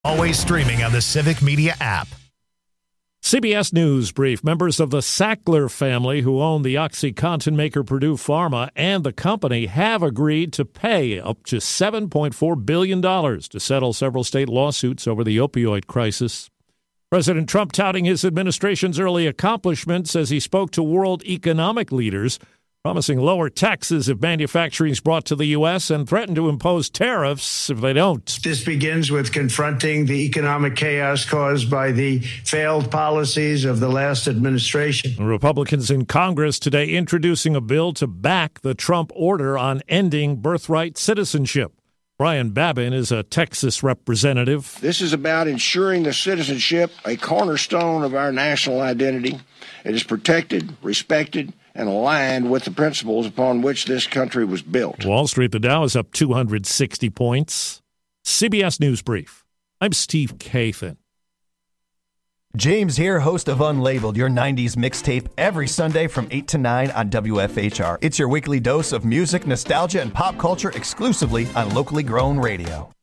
Always streaming on the Civic Media app. CBS News brief. Members of the Sackler family who own the OxyContin maker Purdue Pharma and the company have agreed to pay up to $7.4 billion to settle several state lawsuits over the opioid crisis. President Trump touting his administration's early accomplishments as he spoke to world economic leaders, promising lower taxes if manufacturing is brought to the U.S. and threatened to impose tariffs if they don't. This begins with confronting the economic chaos caused by the failed policies of the last administration. Republicans in Congress today introducing a bill to back the Trump order on ending birthright citizenship. Brian Babin is a Texas representative. This is about ensuring the citizenship, a cornerstone of our national identity. It is protected, respected, and aligned with the principles upon which this country was built. Wall Street, the Dow is up 260 points. CBS News Brief. I'm Steve Kathan. James here, host of Unlabeled, your 90s mixtape, every Sunday from 8 to 9 on WFHR. It's your weekly dose of music, nostalgia, and pop culture exclusively on locally grown radio.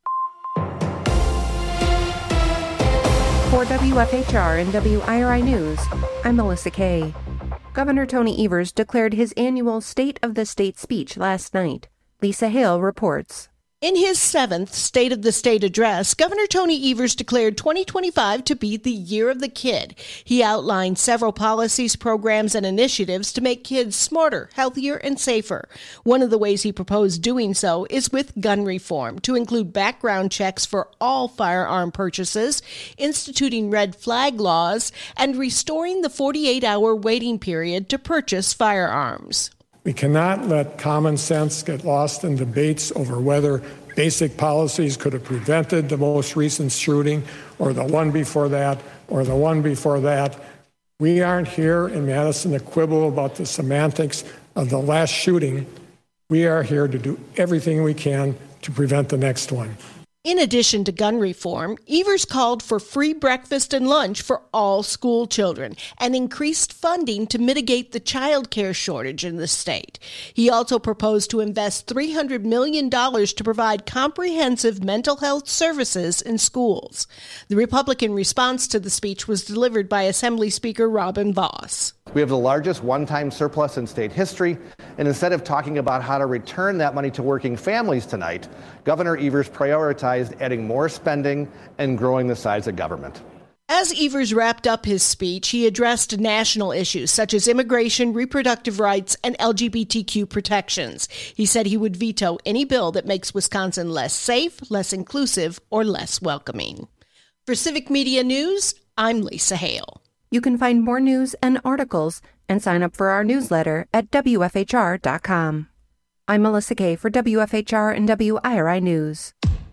For WFHR and WIRI News, I'm Melissa Kay. Governor Tony Evers declared his annual State of the State speech last night. Lisa Hale reports. In his 7th State of the State address, Governor Tony Evers declared 2025 to be the year of the kid. He outlined several policies, programs, and initiatives to make kids smarter, healthier, and safer. One of the ways he proposed doing so is with gun reform, to include background checks for all firearm purchases, instituting red flag laws, and restoring the 48-hour waiting period to purchase firearms. We cannot let common sense get lost in debates over whether basic policies could have prevented the most recent shooting or the one before that or the one before that. We aren't here in Madison to quibble about the semantics of the last shooting. We are here to do everything we can to prevent the next one. In addition to gun reform, Evers called for free breakfast and lunch for all school children and increased funding to mitigate the child care shortage in the state. He also proposed to invest $300 million to provide comprehensive mental health services in schools. The Republican response to the speech was delivered by Assembly Speaker Robin Vos. We have the largest one-time surplus in state history, and instead of talking about how to return that money to working families tonight, Governor Evers prioritized adding more spending and growing the size of government. As Evers wrapped up his speech, he addressed national issues such as immigration, reproductive rights, and LGBTQ protections. He said he would veto any bill that makes Wisconsin less safe, less inclusive, or less welcoming. For Civic Media News, I'm Lisa Hale. You can find more news and articles and sign up for our newsletter at WFHR.com. I'm Melissa Kay for WFHR and WIRI News.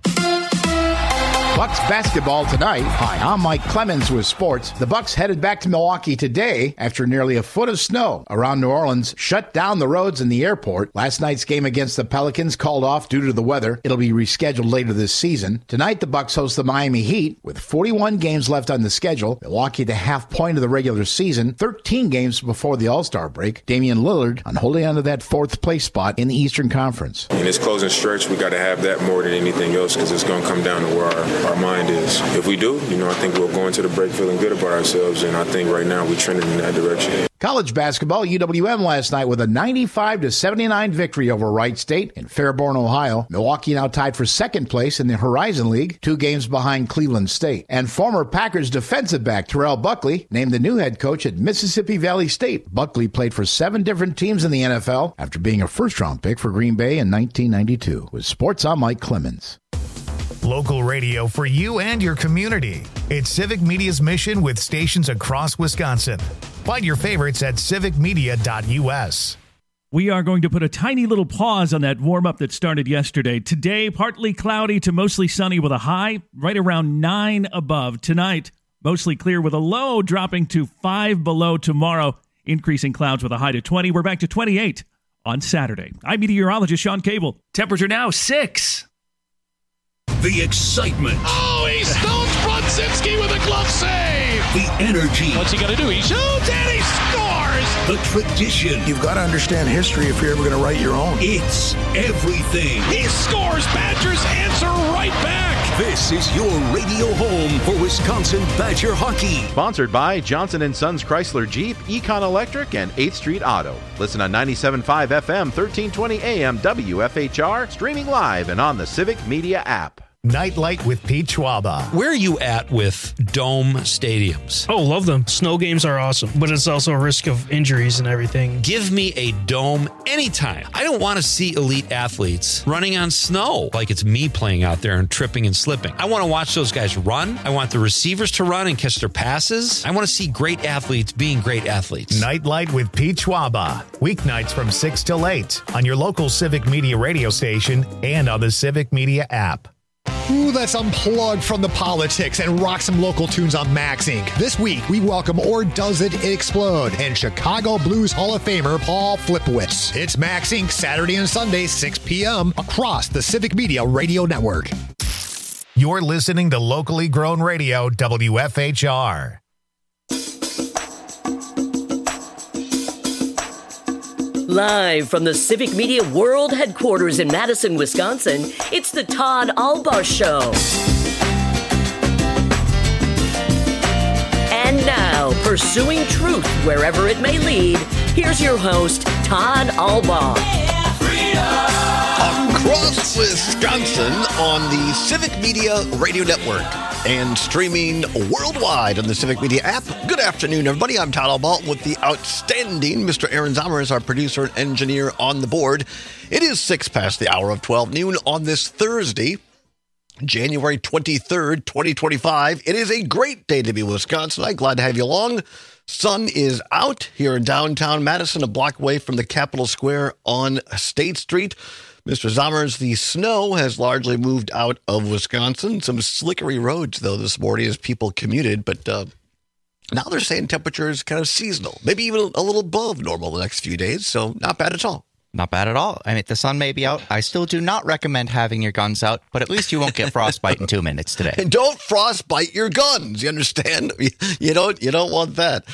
Bucks basketball tonight. Hi, I'm Mike Clemens with sports. The Bucks headed back to Milwaukee today after nearly a foot of snow around New Orleans shut down the roads and the airport. Last night's game against the Pelicans called off due to the weather. It'll be rescheduled later this season. Tonight, the Bucks host the Miami Heat with 41 games left on the schedule. Milwaukee at the half point of the regular season, 13 games before the All-Star break. Damian Lillard on holding on to that fourth place spot in the Eastern Conference. In this closing stretch, we got to have that more than anything else because it's going to come down to where our mind is. If we do, I think we'll go into the break feeling good about ourselves, and I think right now we're trending in that direction. College basketball, UWM last night with a 95-79 victory over Wright State in Fairborn, Ohio. Milwaukee now tied for second place in the Horizon League, 2 games behind Cleveland State. And former Packers defensive back Terrell Buckley named the new head coach at Mississippi Valley State. Buckley played for 7 different teams in the NFL after being a first-round pick for Green Bay in 1992. With sports, I'm Mike Clemens. Local radio for you and your community. It's Civic Media's mission with stations across Wisconsin. Find your favorites at civicmedia.us. We are going to put a tiny little pause on that warm-up that started yesterday. Today, partly cloudy to mostly sunny with a high right around 9 above. Tonight, mostly clear with a low dropping to 5 below tomorrow. Increasing clouds with a high to 20. We're back to 28 on Saturday. I'm meteorologist Sean Cable. Temperature now 6. The excitement. Oh, he stones Brodzinski with a glove save. The energy. What's he going to do? He shoots and he scores. The tradition. You've got to understand history if you're ever going to write your own. It's everything. He scores. Badgers answer right back. This is your radio home for Wisconsin Badger hockey. Sponsored by Johnson & Sons Chrysler Jeep, Econ Electric, and 8th Street Auto. Listen on 97.5 FM, 1320 AM, WFHR, streaming live and on the Civic Media app. Nightlight with Pete Schwaba. Where are you at with dome stadiums? Oh, love them. Snow games are awesome, but it's also a risk of injuries and everything. Give me a dome anytime. I don't want to see elite athletes running on snow like it's me playing out there and tripping and slipping. I want to watch those guys run. I want the receivers to run and catch their passes. I want to see great athletes being great athletes. Nightlight with Pete Schwaba. Weeknights from 6 till 8 on your local Civic Media radio station and on the Civic Media app. Ooh, let's unplug from the politics and rock some local tunes on Max Inc. This week, we welcome Or Does It Explode and Chicago Blues Hall of Famer Paul Flipowitz. It's Max Inc. Saturday and Sunday, 6 p.m. across the Civic Media Radio Network. You're listening to locally grown radio, WFHR. Live from the Civic Media World Headquarters in Madison, Wisconsin, it's the Todd Albaugh Show. And now, pursuing truth wherever it may lead, here's your host, Todd Albaugh. Across Wisconsin on the Civic Media Radio Network and streaming worldwide on the Civic Media app. Good afternoon, everybody. I'm Todd Albaugh with the outstanding Mr. Aaron Zomer as our producer and engineer on the board. It is 6 past the hour of 12 noon on this Thursday, January 23rd, 2025. It is a great day to be in Wisconsin. I'm glad to have you along. Sun is out here in downtown Madison, a block away from the Capitol Square on State Street. Mr. Zommers, the snow has largely moved out of Wisconsin. Some slickery roads, though, this morning as people commuted. But now they're saying temperature is kind of seasonal, maybe even a little above normal the next few days. So not bad at all. Not bad at all. I mean, the sun may be out. I still do not recommend having your guns out, but at least you won't get frostbite in 2 minutes today. And don't frostbite your guns. You understand? You don't want that.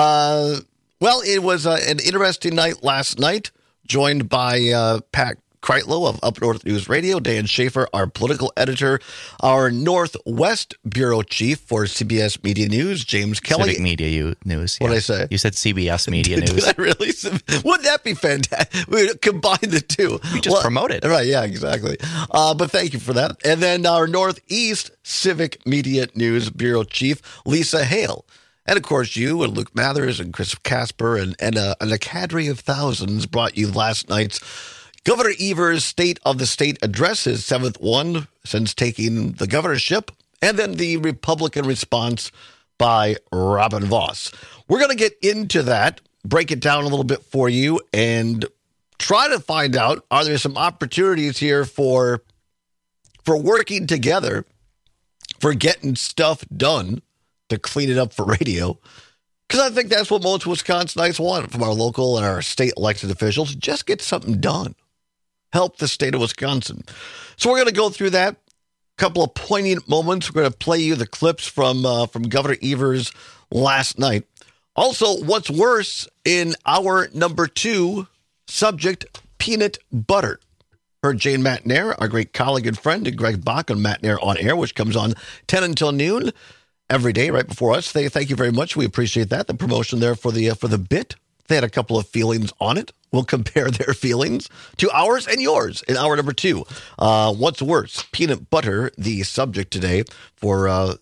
Well, it was an interesting night last night, joined by Pat Kreitlow of Up North News Radio, Dan Schaefer, our political editor, our Northwest Bureau Chief for CBS Media News, James Kelly. Civic Media News. What did I say? You said CBS Media News. Did I really? Wouldn't that be fantastic? We would combine the two. You just promote it. Right, yeah, exactly. But thank you for that. And then our Northeast Civic Media News Bureau Chief, Lisa Hale. And, of course, you and Luke Mathers and Chris Casper and a cadre of thousands brought you last night's Governor Evers' State of the State address, his 7th one since taking the governorship, and then the Republican response by Robin Vos. We're going to get into that, break it down a little bit for you, and try to find out, are there some opportunities here for working together, for getting stuff done to clean it up for radio? Because I think that's what most Wisconsinites want from our local and our state elected officials. Just get something done. Help the state of Wisconsin. So we're going to go through that. A couple of poignant moments. We're going to play you the clips from Governor Evers last night. Also, what's worse in our number 2 subject, peanut butter. Heard Jane Matnair, our great colleague and friend, and Greg Bach on Matnair On Air, which comes on 10 until noon every day right before us. Thank you very much. We appreciate that. The promotion there for the bit. They had a couple of feelings on it. We'll compare their feelings to ours and yours in hour number 2. What's worse? Peanut butter, the subject today for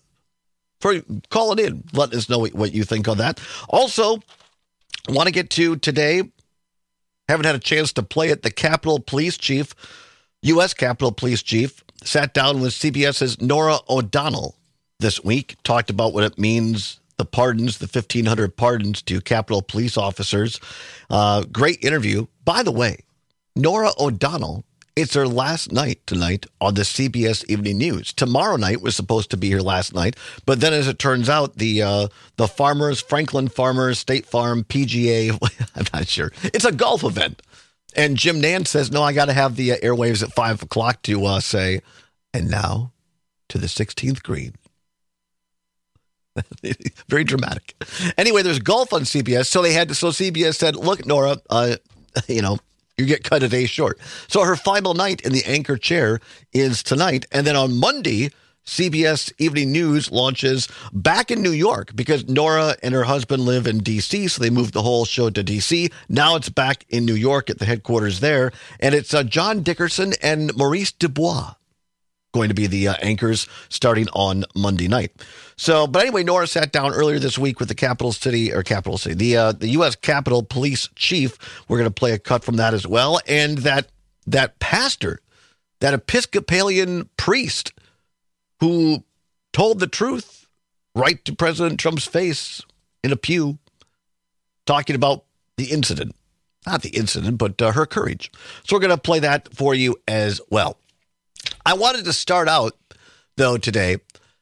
calling in, letting us know what you think on that. Also, want to get to today, haven't had a chance to play it, the Capitol Police Chief, U.S. Capitol Police Chief, sat down with CBS's Norah O'Donnell this week, talked about what it means, the pardons, the 1,500 pardons to Capitol police officers. Great interview. By the way, Norah O'Donnell, it's her last night tonight on the CBS Evening News. Tomorrow night was supposed to be her last night, but then as it turns out, the farmers, Franklin Farmers, State Farm, PGA, I'm not sure. It's a golf event. And Jim Nantz says, no, I got to have the airwaves at 5 o'clock to say, and now to the 16th green. Very dramatic. Anyway, there's golf on CBS, so CBS said, "Look, Norah, you get cut a day short." So her final night in the anchor chair is tonight, and then on Monday CBS Evening News launches back in New York because Nora and her husband live in D.C., so they moved the whole show to D.C. Now it's back in New York at the headquarters there, and it's John Dickerson and Maurice Dubois going to be the anchors starting on Monday night. So, but anyway, Nora sat down earlier this week with the the U.S. Capitol Police Chief. We're going to play a cut from that as well, and that pastor, that Episcopalian priest who told the truth right to President Trump's face in a pew, talking about the incident. Not the incident, but her courage. So we're going to play that for you as well. I wanted to start out, though, today.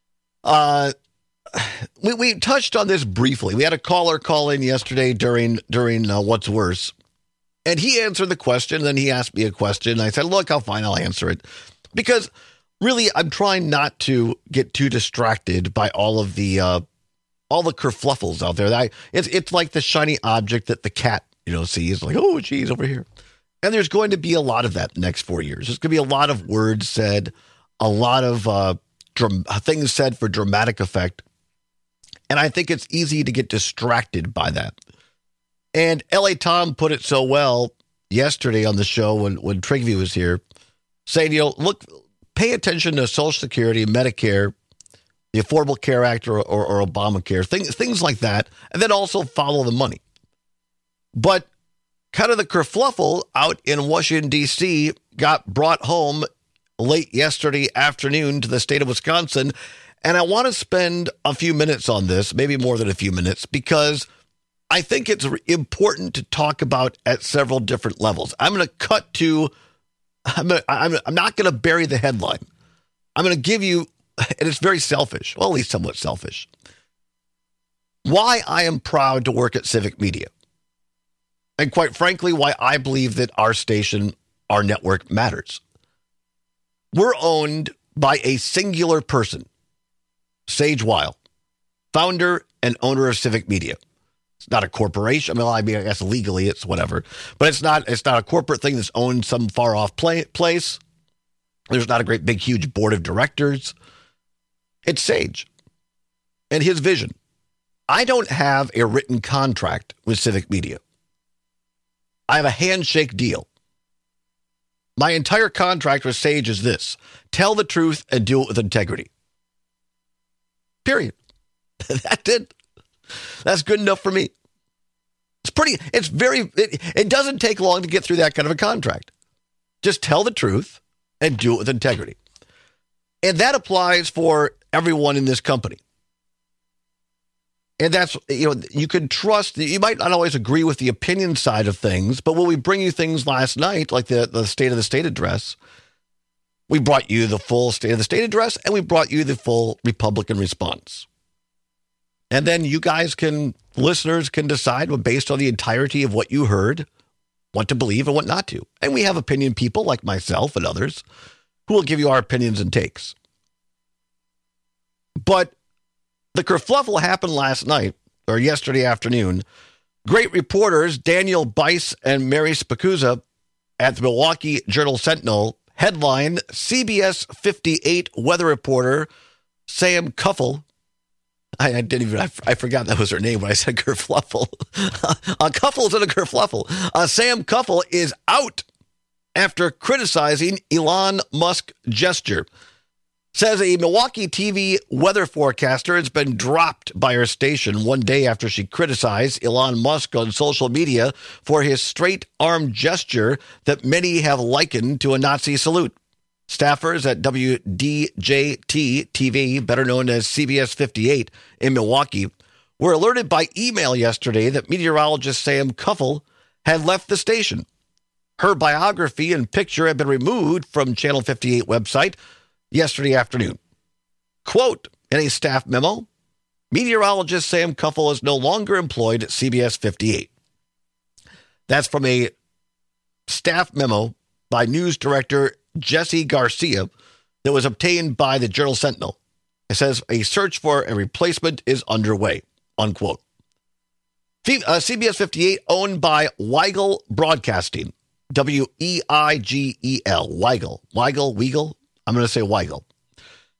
We touched on this briefly. We had a caller call in yesterday during What's Worse, and he answered the question, and then he asked me a question, and I said, look, I'll answer it. Because really, I'm trying not to get too distracted by all the kerfluffles out there. It's like the shiny object that the cat, sees, like, oh, geez, over here. And there's going to be a lot of that the next 4 years. There's going to be a lot of words said, a lot of things said for dramatic effect. And I think it's easy to get distracted by that. And L.A. Tom put it so well yesterday on the show when Trigvy was here, saying, look, pay attention to Social Security, Medicare, the Affordable Care Act or Obamacare, things like that, and then also follow the money. But kind of the kerfluffle out in Washington, D.C. got brought home late yesterday afternoon to the state of Wisconsin. And I want to spend a few minutes on this, maybe more than a few minutes, because I think it's important to talk about at several different levels. I'm going to cut to, I'm not going to bury the headline. I'm going to give you, and it's very selfish, well, at least somewhat selfish, why I am proud to work at Civic Media. And quite frankly, why I believe that our station, our network matters. We're owned by a singular person, Sage Weil, founder and owner of Civic Media. It's not a corporation. I guess legally it's whatever, but it's not a corporate thing that's owned some far off place. There's not a great big huge board of directors. It's Sage and his vision. I don't have a written contract with Civic Media. I have a handshake deal. My entire contract with Sage is this: tell the truth and do it with integrity. Period. That's it. That's good enough for me. It doesn't take long to get through that kind of a contract. Just tell the truth and do it with integrity. And that applies for everyone in this company. And that's, you can trust, you might not always agree with the opinion side of things, but when we bring you things last night, like the State of the State address, we brought you the full State of the State address, and we brought you the full Republican response. And then you guys listeners can decide, based on the entirety of what you heard, what to believe and what not to. And we have opinion people like myself and others who will give you our opinions and takes. But the kerfluffle happened last night, or yesterday afternoon. Great reporters, Daniel Bice and Mary Spacuzza at the Milwaukee Journal-Sentinel, headline, CBS 58 weather reporter Sam Kuffel. I forgot that was her name when I said kerfluffle. Kuffel's in a kerfluffle. Sam Kuffel is out after criticizing Elon Musk gesture. Says a Milwaukee TV weather forecaster has been dropped by her station one day after she criticized Elon Musk on social media for his straight arm gesture that many have likened to a Nazi salute. Staffers at WDJT-TV, better known as CBS 58 in Milwaukee, were alerted by email yesterday that meteorologist Sam Kuffel had left the station. Her biography and picture had been removed from Channel 58 website yesterday afternoon. Quote, in a staff memo, meteorologist Sam Kuffel is no longer employed at CBS 58. That's from a staff memo by news director Jesse Garcia that was obtained by the Journal-Sentinel. It says a search for a replacement is underway, unquote. CBS 58 owned by Weigel Broadcasting, W-E-I-G-E-L, Weigel. I'm going to say Weigel.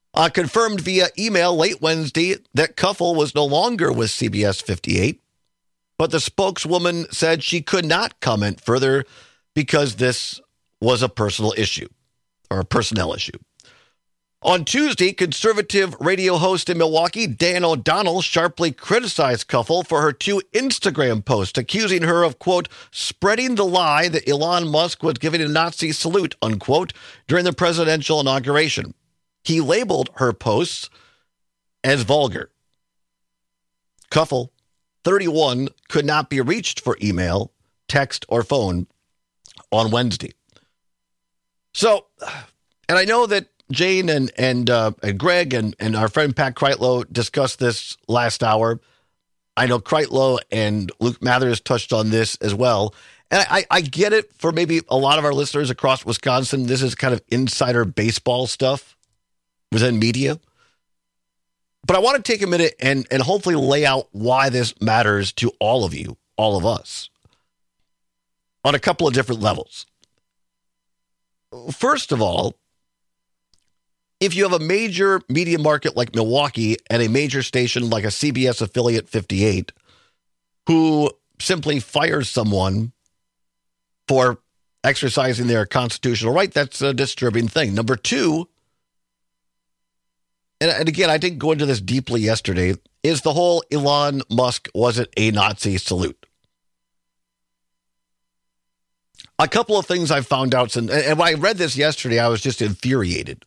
confirmed via email late Wednesday that Kuffel was no longer with CBS 58, but the spokeswoman said she could not comment further because this was a personal issue or a personnel issue. On Tuesday, conservative radio host in Milwaukee, Dan O'Donnell, sharply criticized Kuffel for her 2 Instagram posts, accusing her of, quote, spreading the lie that Elon Musk was giving a Nazi salute, unquote, during the presidential inauguration. He labeled her posts as vulgar. Kuffel, 31, could not be reached for email, text, or phone on Wednesday. So, and I know that Jane and Greg and our friend Pat Kreitlow discussed this last hour. I know Kreitlow and Luke Mathers touched on this as well. And I get it for maybe a lot of our listeners across Wisconsin. This is kind of insider baseball stuff within media. But I want to take a minute and hopefully lay out why this matters to all of you, all of us, on a couple of different levels. First of all, if you have a major media market like Milwaukee and a major station like a CBS affiliate 58 who simply fires someone for exercising their constitutional right, that's a disturbing thing. Number 2, and again, I didn't go into this deeply yesterday, is the whole Elon Musk wasn't a Nazi salute. A couple of things I found out, and when I read this yesterday, I was just infuriated.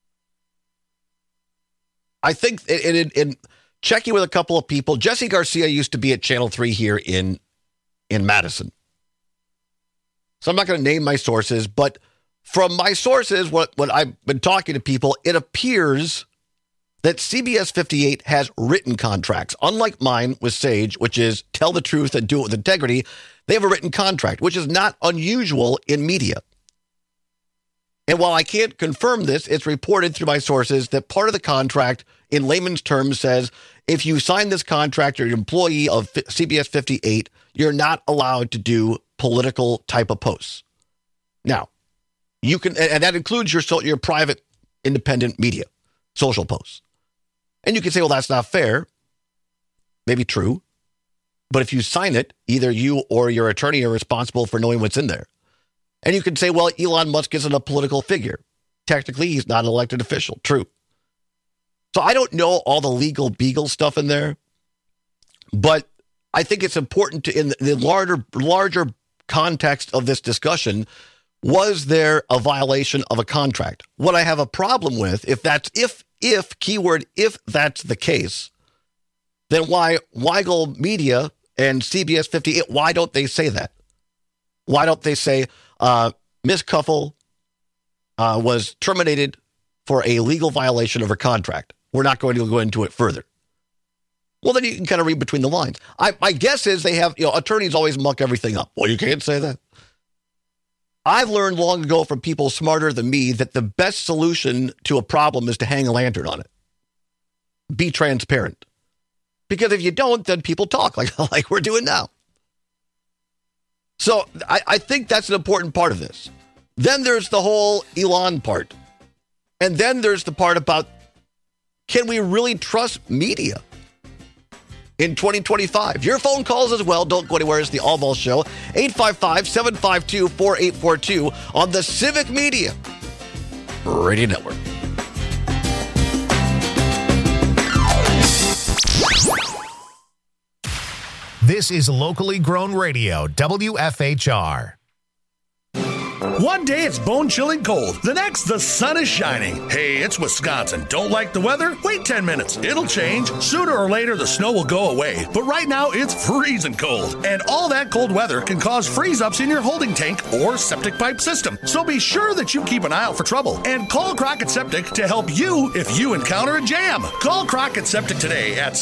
I think in checking with a couple of people, Jesse Garcia used to be at Channel 3 here in Madison. So I'm not going to name my sources, but from my sources, what I've been talking to people, it appears that CBS 58 has written contracts. Unlike mine with Sage, which is tell the truth and do it with integrity, they have a written contract, which is not unusual in media. And while I can't confirm this, it's reported through my sources that part of the contract, in layman's terms, says if you sign this contract, you're an employee of CBS 58, you're not allowed to do political type of posts. Now, you can, and that includes your private independent media, social posts. And you can say, well, that's not fair. Maybe true. But if you sign it, either you or your attorney are responsible for knowing what's in there. And you can say, well, Elon Musk isn't a political figure. Technically, he's not an elected official. True. So I don't know all the legal beagle stuff in there, but I think it's important to, in the larger context of this discussion, was there a violation of a contract? What I have a problem with, if that's the case, then why Weigel Media and CBS 58, why don't they say that? Why don't they say, Ms. Kuffel was terminated for a legal violation of her contract? We're not going to go into it further. Well, then you can kind of read between the lines. My guess is they have, attorneys always muck everything up. Well, you can't say that. I've learned long ago from people smarter than me that the best solution to a problem is to hang a lantern on it. Be transparent. Because if you don't, then people talk like we're doing now. So I think that's an important part of this. Then there's the whole Elon part. And then there's the part about, can we really trust media in 2025? Your phone calls as well. Don't go anywhere. It's the All Ball Show. 855-752-4842 on the Civic Media Radio Network. This is locally grown radio, WFHR. One day it's bone-chilling cold. The next, the sun is shining. Hey, it's Wisconsin. Don't like the weather? Wait 10 minutes. It'll change. Sooner or later, the snow will go away. But right now, it's freezing cold. And all that cold weather can cause freeze-ups in your holding tank or septic pipe system. So be sure that you keep an eye out for trouble. And call Crockett Septic to help you if you encounter a jam. Call Crockett Septic today at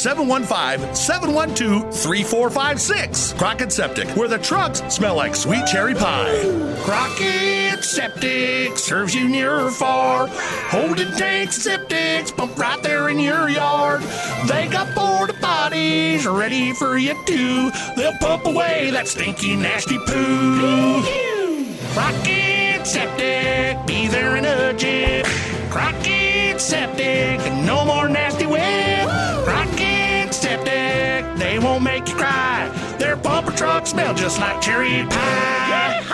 715-712-3456. Crockett Septic, where the trucks smell like sweet cherry pie. Crockett Septic serves you near or far. Holding tanks, septics, pump right there in your yard. They got porta potties ready for you too. They'll pump away that stinky, nasty poo. Crockett Septic, be there in a jiff. Crockett Septic, no more nasty web. Rocket Septic, they won't make you cry. Their bumper trucks smell just like cherry pie.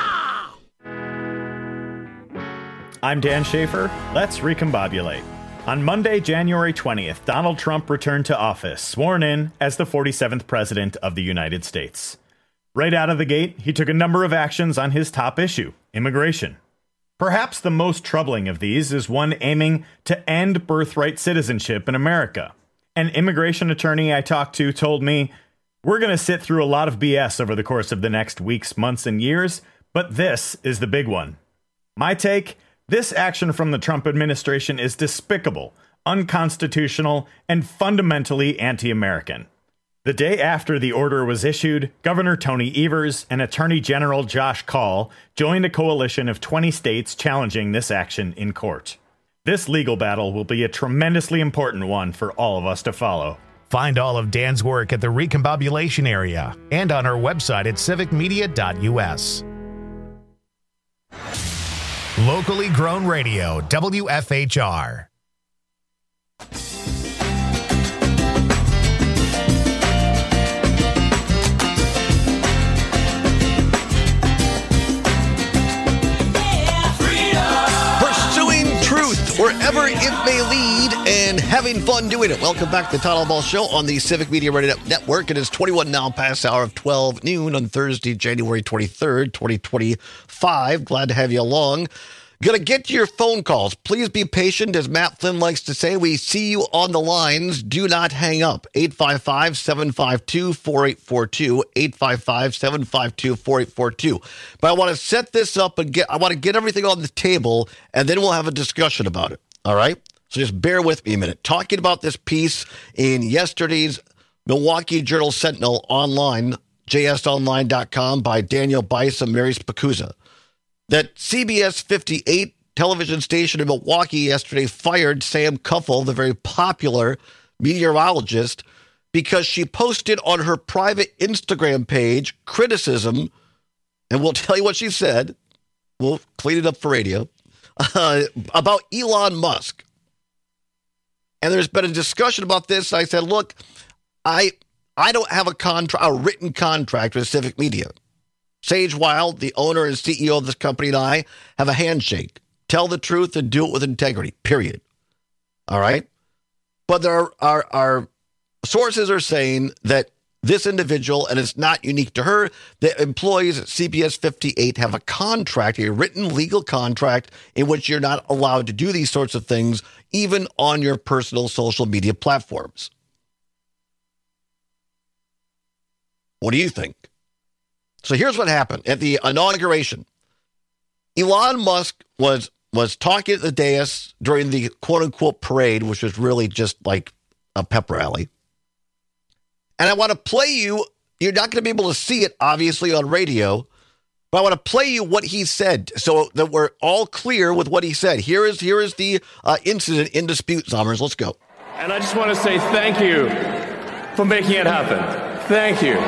I'm Dan Schaefer. Let's recombobulate. On Monday, January 20th, Donald Trump returned to office, sworn in as the 47th President of the United States. Right out of the gate, he took a number of actions on his top issue, immigration. Perhaps the most troubling of these is one aiming to end birthright citizenship in America. An immigration attorney I talked to told me, "We're going to sit through a lot of BS over the course of the next weeks, months, and years, but this is the big one." My take? This action from the Trump administration is despicable, unconstitutional, and fundamentally anti-American. The day after the order was issued, Governor Tony Evers and Attorney General Josh Kaul joined a coalition of 20 states challenging this action in court. This legal battle will be a tremendously important one for all of us to follow. Find all of Dan's work at the Recombobulation Area and on our website at civicmedia.us. Locally grown radio, WFHR. Pursuing truth wherever it may lead and having fun doing it. Welcome back to the Todd Ball Show on the Civic Media Radio Network. It is 21 now past the hour of 12 noon on Thursday, January 23rd, 2025. Glad to have you along. Gonna get to your phone calls. Please be patient. As Matt Flynn likes to say, we see you on the lines. Do not hang up. 855-752-4842. 855-752-4842. But I want to set this up and I want to get everything on the table, and then we'll have a discussion about it. All right? So just bear with me a minute. Talking about this piece in yesterday's Milwaukee Journal Sentinel online, jsonline.com, by Daniel Bice and Mary Spacuzza, that CBS 58 television station in Milwaukee yesterday fired Sam Kuffel, the very popular meteorologist, because she posted on her private Instagram page criticism, and we'll tell you what she said. We'll clean it up for radio, about Elon Musk. And there's been a discussion about this. I said, look, I don't have a written contract with Civic Media. Sage Wild, the owner and CEO of this company, and I have a handshake. Tell the truth and do it with integrity, period. All right? But there are sources are saying that this individual, and it's not unique to her, the employees at CBS 58 have a contract, a written legal contract, in which you're not allowed to do these sorts of things, even on your personal social media platforms. What do you think? So here's what happened at the inauguration. Elon Musk was talking at the dais during the quote-unquote parade, which was really just like a pep rally. And I want to play you, you're not going to be able to see it, obviously, on radio, but I want to play you what he said so that we're all clear with what he said. Here is the incident in dispute, Sommers. Let's go. And I just want to say thank you for making it happen. Thank you.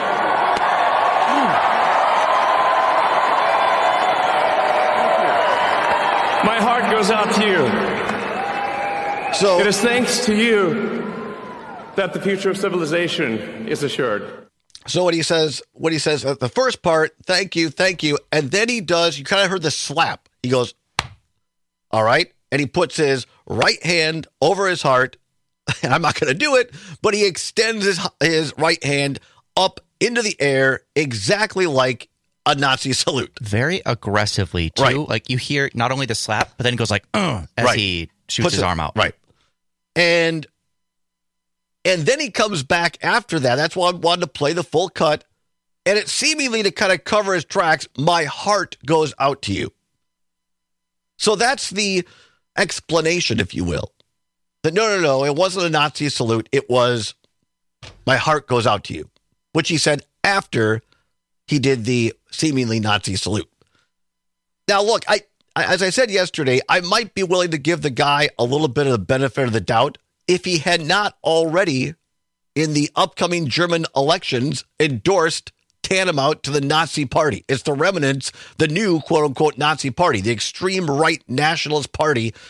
My heart goes out to you. So it is thanks to you that the future of civilization is assured. So what he says at the first part, thank you, and then he does, you kind of heard the slap. He goes, all right, and he puts his right hand over his heart. I'm not going to do it, but he extends his right hand up into the air exactly like a Nazi salute. Very aggressively, too. Right. Like, you hear not only the slap, but then it goes like, as right. he shoots his arm out. Right. And then he comes back after that. That's why I wanted to play the full cut. And it seemingly to kind of cover his tracks, my heart goes out to you. So that's the explanation, if you will. That no, it wasn't a Nazi salute. It was, my heart goes out to you, which he said after he did the seemingly Nazi salute. Now, look, as I said yesterday, I might be willing to give the guy a little bit of the benefit of the doubt if he had not already, in the upcoming German elections, endorsed tantamount to the Nazi party. It's the remnants, the new quote-unquote Nazi party, the extreme right nationalist party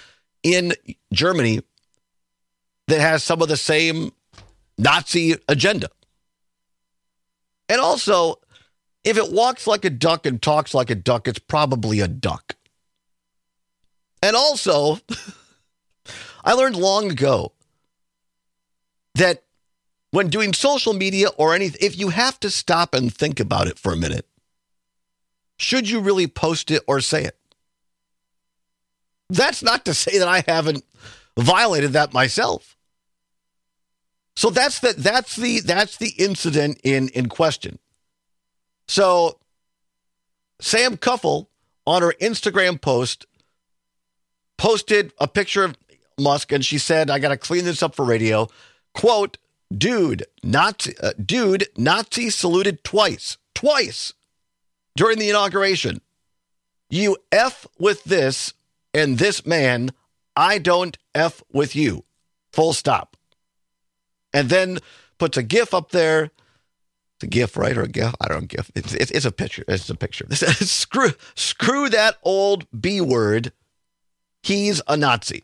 in Germany that has some of the same Nazi agenda. And also, if it walks like a duck and talks like a duck, it's probably a duck. And also, I learned long ago that when doing social media or anything, if you have to stop and think about it for a minute, should you really post it or say it? That's not to say that I haven't violated that myself. So that's the incident in question. So Sam Kuffel on her Instagram post posted a picture of Musk, and she said, "I got to clean this up for radio." Quote, Dude, Nazi saluted twice during the inauguration. You F with this and this man, I don't F with you. Full stop. And then puts a GIF up there. It's a GIF, right? Or a GIF? I don't know, GIF. It's a picture. It's a picture. Screw that old B word. He's a Nazi.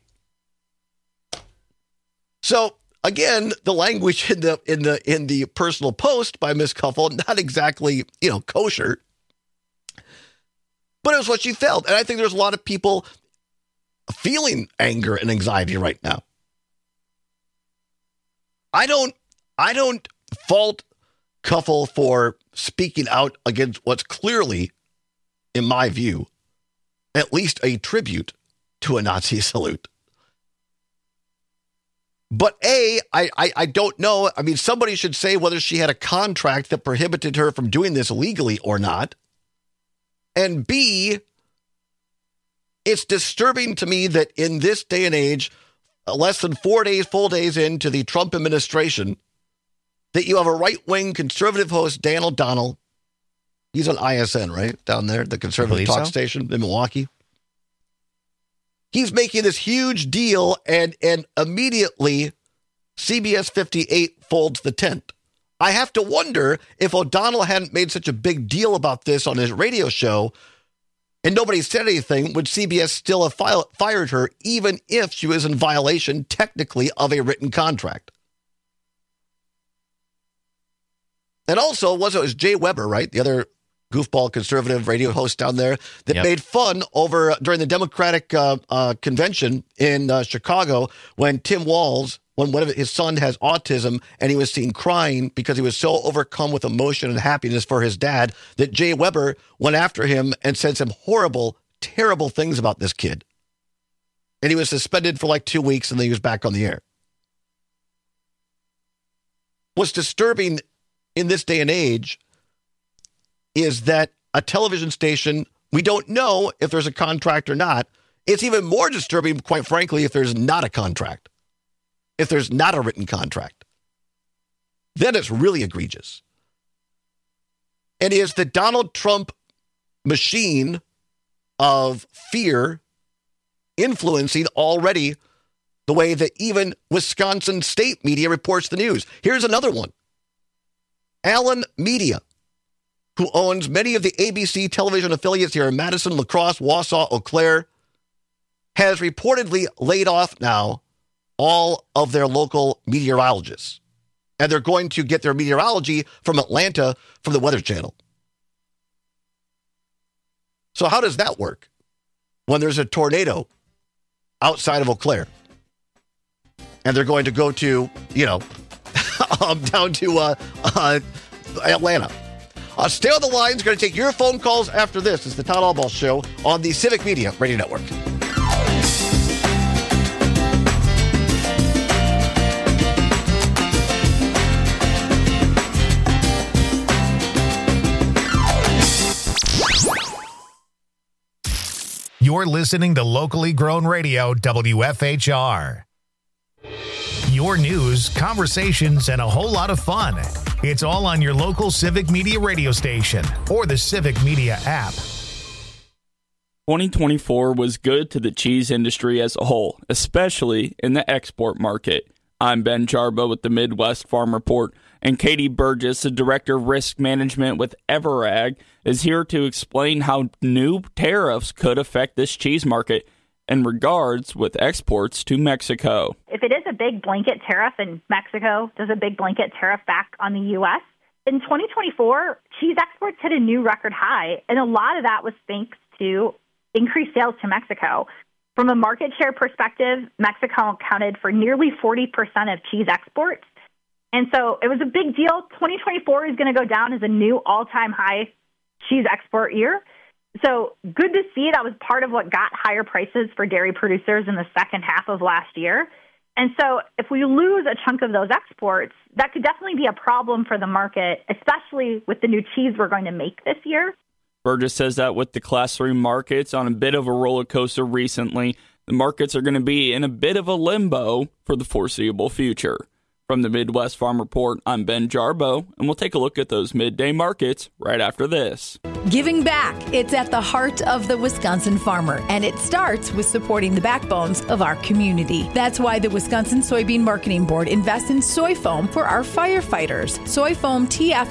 So again, the language in the personal post by Ms. Kuffel, not exactly, kosher. But it was what she felt. And I think there's a lot of people feeling anger and anxiety right now. I don't fault Kuffel for speaking out against what's clearly, in my view, at least a tribute to a Nazi salute. But I don't know. I mean, somebody should say whether she had a contract that prohibited her from doing this legally or not. And B, it's disturbing to me that in this day and age, less than 4 full days into the Trump administration, that you have a right-wing conservative host, Dan O'Donnell. He's on ISN, right? Down there, the conservative talk station in Milwaukee. He's making this huge deal, and immediately CBS 58 folds the tent. I have to wonder if O'Donnell hadn't made such a big deal about this on his radio show and nobody said anything, would CBS still have fired her even if she was in violation technically of a written contract? And also, it was Jay Weber, right? The other goofball conservative radio host down there that made fun over during the Democratic convention in Chicago when Tim Walz, when one of his son has autism and he was seen crying because he was so overcome with emotion and happiness for his dad that Jay Weber went after him and said some horrible, terrible things about this kid. And he was suspended for like 2 weeks and then he was back on the air. What's disturbing in this day and age is that a television station, we don't know if there's a contract or not. It's even more disturbing, quite frankly, if there's not a contract, if there's not a written contract. Then it's really egregious. And is the Donald Trump machine of fear influencing already the way that even Wisconsin state media reports the news? Here's another one. Allen Media, who owns many of the ABC television affiliates here in Madison, La Crosse, Wausau, Eau Claire, has reportedly laid off now all of their local meteorologists. And they're going to get their meteorology from Atlanta from the Weather Channel. So how does that work when there's a tornado outside of Eau Claire? And they're going to go to, down to Atlanta. Stay on the line. It's going to take your phone calls after this. It's the Todd Albaugh Show on the Civic Media Radio Network. You're listening to locally grown radio, WFHR. Your news, conversations, and a whole lot of fun. It's all on your local Civic Media radio station or the Civic Media app. 2024 was good to the cheese industry as a whole, especially in the export market. I'm Ben Jarbo with the Midwest Farm Report, and Katie Burgess, the Director of Risk Management with Everag, is here to explain how new tariffs could affect this cheese market. in regards with exports to Mexico. If it is a big blanket tariff and Mexico does a big blanket tariff back on the U.S., in 2024, cheese exports hit a new record high, and a lot of that was thanks to increased sales to Mexico. From a market share perspective, Mexico accounted for nearly 40% of cheese exports. And so it was a big deal. 2024 is going to go down as a new all-time high cheese export year. So good to see. That was part of what got higher prices for dairy producers in the second half of last year. And so if we lose a chunk of those exports, that could definitely be a problem for the market, especially with the new cheese we're going to make this year. Burgess says that with the Class 3 markets on a bit of a roller coaster recently, the markets are going to be in a bit of a limbo for the foreseeable future. From the Midwest Farm Report, I'm Ben Jarbo, and we'll take a look at those midday markets right after this. Giving back. It's at the heart of the Wisconsin farmer, and it starts with supporting the backbones of our community. That's why the Wisconsin Soybean Marketing Board invests in soy foam for our firefighters. Soy foam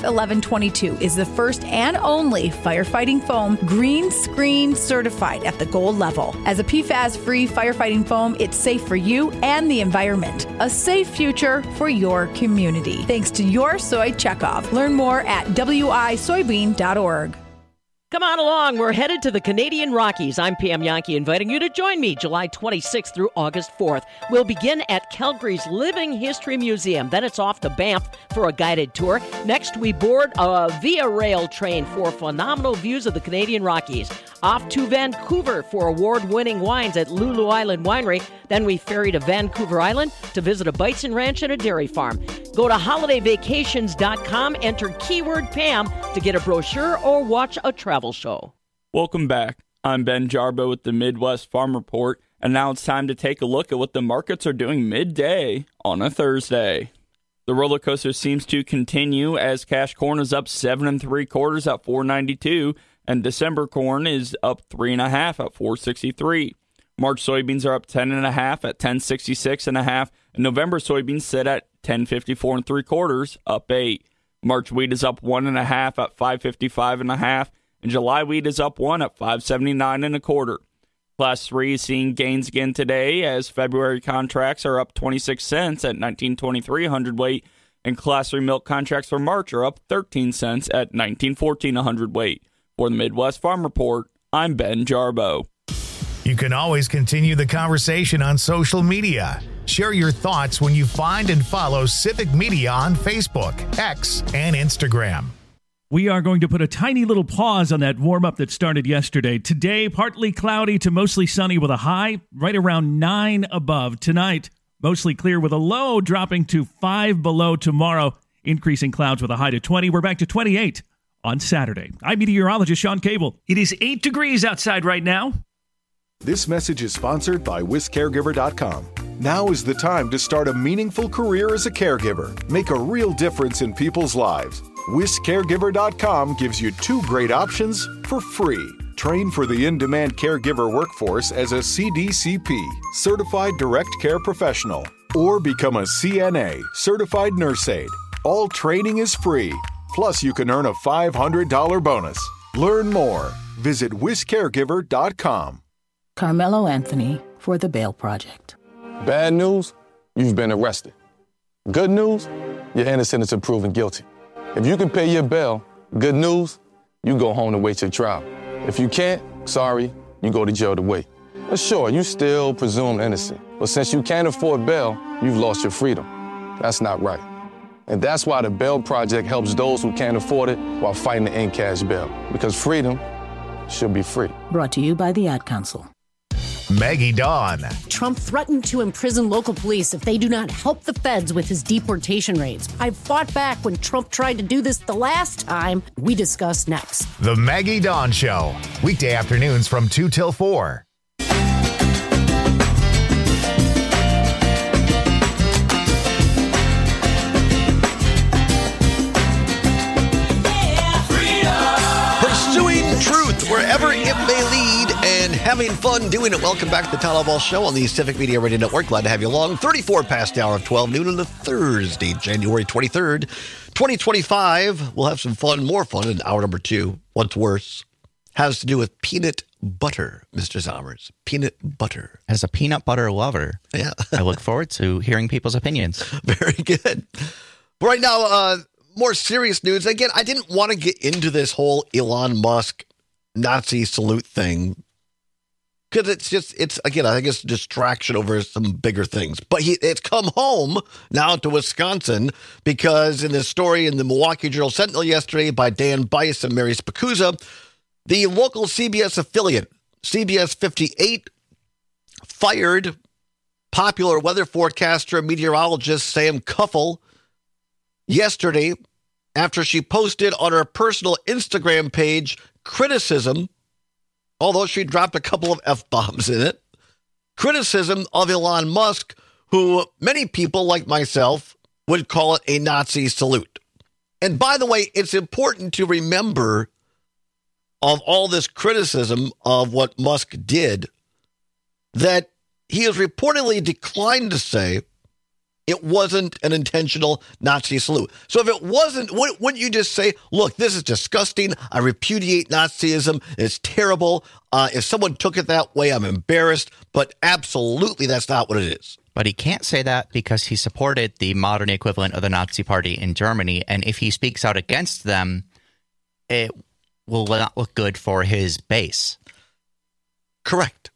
TF1122 is the first and only firefighting foam green screen certified at the gold level. As a PFAS-free firefighting foam, it's safe for you and the environment. A safe future for your community. Thanks to your soy checkoff. Learn more at wisoybean.org. Come on along. We're headed to the Canadian Rockies. I'm Pam Yankee, inviting you to join me July 26th through August 4th. We'll begin at Calgary's Living History Museum. Then it's off to Banff for a guided tour. Next, we board a Via Rail train for phenomenal views of the Canadian Rockies. Off to Vancouver for award-winning wines at Lulu Island Winery. Then we ferry to Vancouver Island to visit a bison ranch and a dairy farm. Go to holidayvacations.com, enter keyword Pam to get a brochure or watch a travel show. Welcome back. I'm Ben Jarbo with the Midwest Farm Report, and now it's time to take a look at what the markets are doing midday on a Thursday. The roller coaster seems to continue as cash corn is up 7 3/4 at $4.92, and December corn is up 3 1/2 at $4.63. March soybeans are up 10 1/2 at $10.66 1/2, and November soybeans sit at $10.54 3/4, up 8. March wheat is up 1 1/2 at $5.55 1/2, and July wheat is up 1 at $5.79 1/4. Class 3 is seeing gains again today as February contracts are up 26 cents at $19.23 a hundredweight, and Class 3 milk contracts for March are up 13 cents at $19.14 a hundredweight. For the Midwest Farm Report, I'm Ben Jarbo. You can always continue the conversation on social media. Share your thoughts when you find and follow Civic Media on Facebook, X, and Instagram. We are going to put a tiny little pause on that warm-up that started yesterday. Today, partly cloudy to mostly sunny with a high right around 9 above. Tonight, mostly clear with a low dropping to 5 below tomorrow. Increasing clouds with a high to 20. We're back to 28 on Saturday. I'm meteorologist Sean Cable. It is 8 degrees outside right now. This message is sponsored by WisCaregiver.com. Now is the time to start a meaningful career as a caregiver. Make a real difference in people's lives. WisCaregiver.com gives you 2 great options for free. Train for the in-demand caregiver workforce as a CDCP, Certified Direct Care Professional, or become a CNA, Certified Nurse Aide. All training is free. Plus, you can earn a $500 bonus. Learn more. Visit WisCaregiver.com. Carmelo Anthony for the Bail Project. Bad news, you've been arrested. Good news, you're innocent until proven guilty. If you can pay your bail, good news, you go home to wait your trial. If you can't, sorry, you go to jail to wait. But sure, you still presumed innocent. But since you can't afford bail, you've lost your freedom. That's not right. And that's why the Bail Project helps those who can't afford it while fighting to end cash bail. Because freedom should be free. Brought to you by the Ad Council. Maggie Dawn. Trump threatened to imprison local police if they do not help the feds with his deportation raids. I fought back when Trump tried to do this the last time. We discuss next. The Maggie Dawn Show. Weekday afternoons from 2 till 4. Pursuing truth wherever it may lead and having fun doing it. Welcome back to the Town Hall Show on the Civic Media Radio Network. Glad to have you along. 34 past the hour of 12 noon on a Thursday, January 23rd, 2025. We'll have some fun, more fun in hour number 2. What's worse, has to do with peanut butter, Mr. Zommers. Peanut butter. As a peanut butter lover, yeah, I look forward to hearing people's opinions. Very good. But right now, more serious news. Again, I didn't want to get into this whole Elon Musk Nazi salute thing because it's again, I think it's a distraction over some bigger things. But it's come home now to Wisconsin because in this story in the Milwaukee Journal Sentinel yesterday by Dan Bice and Mary Spacuzza, the local CBS affiliate, CBS 58, fired popular weather forecaster and meteorologist Sam Kuffel yesterday after she posted on her personal Instagram page criticism, although she dropped a couple of F-bombs in it, criticism of Elon Musk, who many people like myself would call it a Nazi salute. And by the way, it's important to remember of all this criticism of what Musk did, that he has reportedly declined to say it wasn't an intentional Nazi salute. So if it wasn't, wouldn't you just say, look, this is disgusting. I repudiate Nazism. It's terrible. If someone took it that way, I'm embarrassed. But absolutely, that's not what it is. But he can't say that because he supported the modern equivalent of the Nazi Party in Germany. And if he speaks out against them, it will not look good for his base. Correct.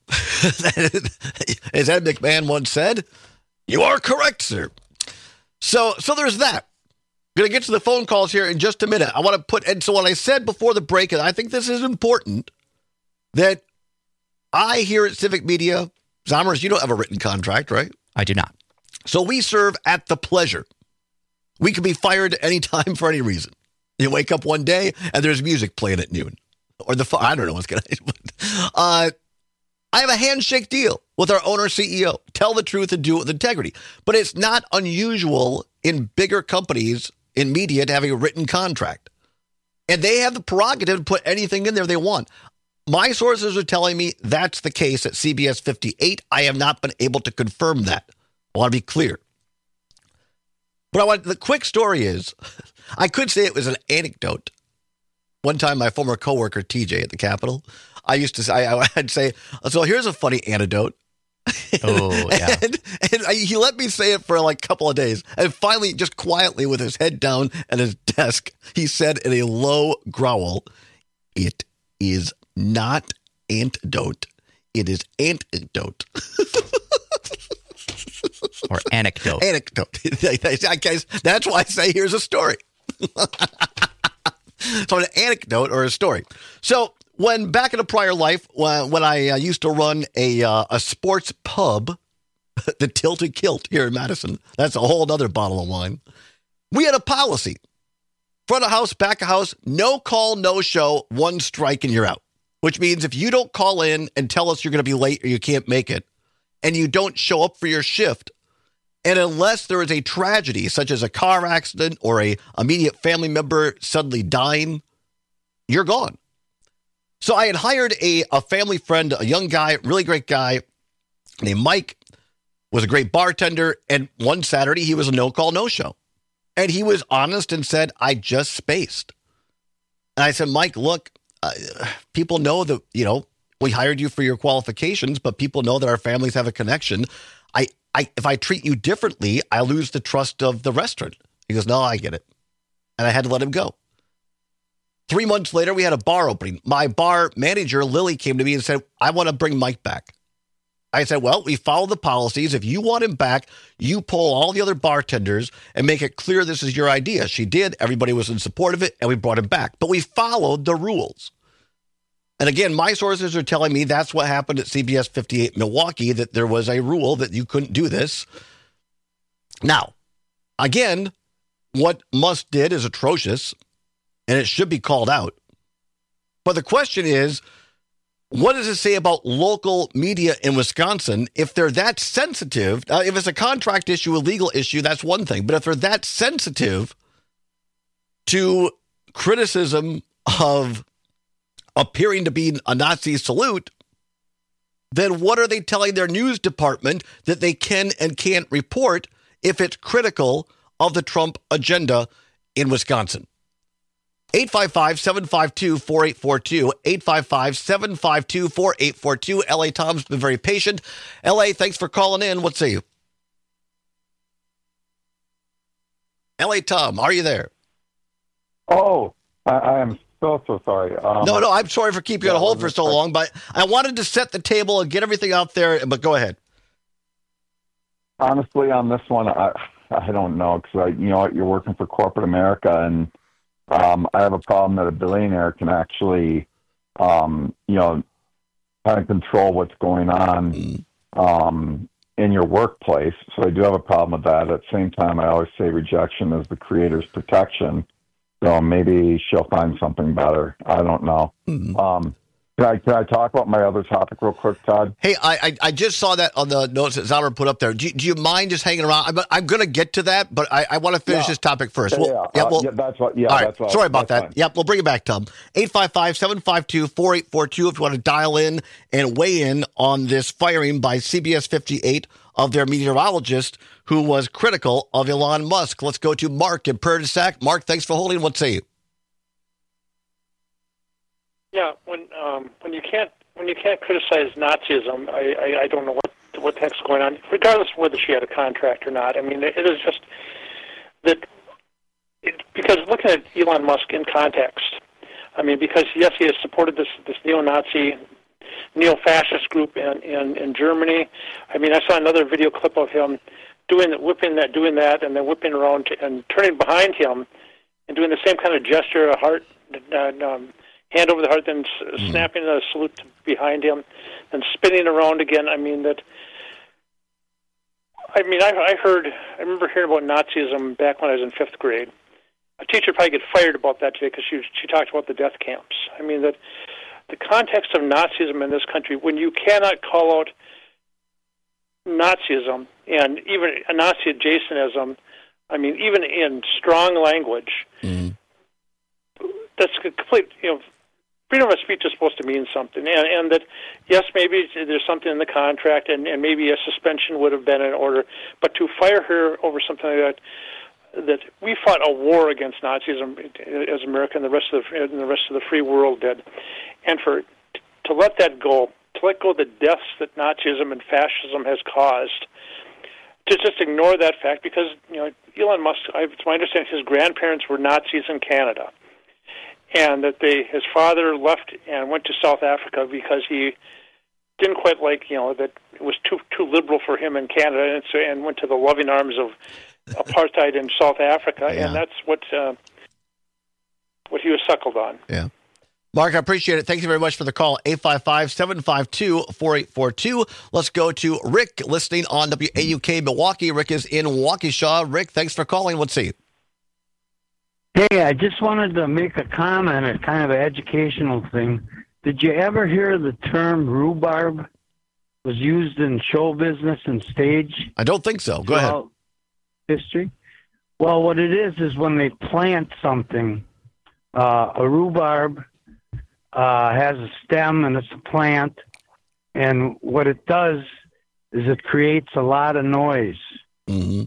As Ed McMahon once said, you are correct, sir. So there's that. I'm going to get to the phone calls here in just a minute. I want to put, and so what I said before the break, and I think this is important, that I here at Civic Media, Zommers, you don't have a written contract, right? I do not. So we serve at the pleasure. We can be fired at any time for any reason. You wake up one day and there's music playing at noon. Or I don't know what's going to happen. I have a handshake deal with our owner CEO. Tell the truth and do it with integrity. But it's not unusual in bigger companies in media to have a written contract. And they have the prerogative to put anything in there they want. My sources are telling me that's the case at CBS 58. I have not been able to confirm that. I want to be clear. But the quick story is, I could say it was an anecdote. One time, my former coworker, TJ at the Capitol, I'd say, so here's a funny anecdote. Oh, yeah. and he let me say it for like a couple of days. And finally, just quietly with his head down at his desk, he said in a low growl, it is not antidote. It is antidote. Or anecdote. Anecdote. That's why I say here's a story. So an anecdote or a story. So when back in a prior life, when I used to run a sports pub, the Tilted Kilt here in Madison, that's a whole other bottle of wine. We had a policy. Front of house, back of house, no call, no show, one strike and you're out. Which means if you don't call in and tell us you're going to be late or you can't make it, and you don't show up for your shift, and unless there is a tragedy, such as a car accident or a immediate family member suddenly dying, you're gone. So I had hired a family friend, a young guy, really great guy named Mike, was a great bartender. And one Saturday, he was a no-call, no-show. And he was honest and said, I just spaced. And I said, Mike, look, people know that, we hired you for your qualifications, but people know that our families have a connection. If I treat you differently, I lose the trust of the restaurant. He goes, no, I get it. And I had to let him go. 3 months later, we had a bar opening. My bar manager, Lily, came to me and said, I want to bring Mike back. I said, well, we follow the policies. If you want him back, you poll all the other bartenders and make it clear this is your idea. She did. Everybody was in support of it, and we brought him back. But we followed the rules. And again, my sources are telling me that's what happened at CBS 58 Milwaukee, that there was a rule that you couldn't do this. Now, again, what Musk did is atrocious, and it should be called out. But the question is, what does it say about local media in Wisconsin if they're that sensitive? If it's a contract issue, a legal issue, that's one thing. But if they're that sensitive to criticism of appearing to be a Nazi salute, then what are they telling their news department that they can and can't report if it's critical of the Trump agenda in Wisconsin? 855-752-4842. 855-752-4842. L.A. Tom's been very patient. L.A., thanks for calling in. What say you? L.A. Tom, are you there? Oh, I am so sorry. No, I'm sorry for keeping you on hold for so long, but I wanted to set the table and get everything out there, but go ahead. Honestly, on this one, I don't know, because you're working for corporate America, and I have a problem that a billionaire can actually, kind of control what's going on in your workplace. So I do have a problem with that. At the same time, I always say rejection is the creator's protection. So maybe she'll find something better. I don't know. Can I talk about my other topic real quick, Todd? Hey, I just saw that on the notes that Zalmer put up there. Do you mind just hanging around? I'm going to get to that, but I want to finish this topic first. That's what. Sorry about that. Fine. Yep, we'll bring it back, Tom. 855-752-4842 if you want to dial in and weigh in on this firing by CBS 58 of their meteorologist who was critical of Elon Musk. Let's go to Mark in Prairie du Sac. Mark, thanks for holding. What say you? Yeah, when you can't criticize Nazism, I don't know what the heck's going on. Regardless of whether she had a contract or not, I mean, it is just that. Because looking at Elon Musk in context, I mean, because yes, he has supported this neo-Nazi, neo-fascist group in Germany. I mean, I saw another video clip of him doing that, and then whipping around and turning behind him and doing the same kind of gesture, a heart. Hand over the heart, then snapping a salute behind him, and spinning around again. I remember hearing about Nazism back when I was in 5th grade. A teacher would probably get fired about that today because she talked about the death camps. I mean, that the context of Nazism in this country, when you cannot call out Nazism and even a Nazi adjacentism, I mean, even in strong language, that's a complete, freedom of speech is supposed to mean something, and that, yes, maybe there's something in the contract, and maybe a suspension would have been in order, but to fire her over something like that we fought a war against Nazism as America and the rest of the free world did, and to let that go, to let go of the deaths that Nazism and fascism has caused, to just ignore that fact, because Elon Musk, it's my understanding, his grandparents were Nazis in Canada. And that his father left and went to South Africa because he didn't quite like, that it was too liberal for him in Canada, and went to the loving arms of apartheid in South Africa, and that's what he was suckled on. Yeah. Mark, I appreciate it. Thank you very much for the call. 855-752-4842. Let's go to Rick, listening on WAUK Milwaukee. Rick is in Waukesha. Rick, thanks for calling. Let's see. Hey, I just wanted to make a comment, a kind of an educational thing. Did you ever hear the term rhubarb was used in show business and stage? I don't think so. Go ahead. History? Well, what it is when they plant something, a rhubarb has a stem and it's a plant, and what it does is it creates a lot of noise. Mm-hmm.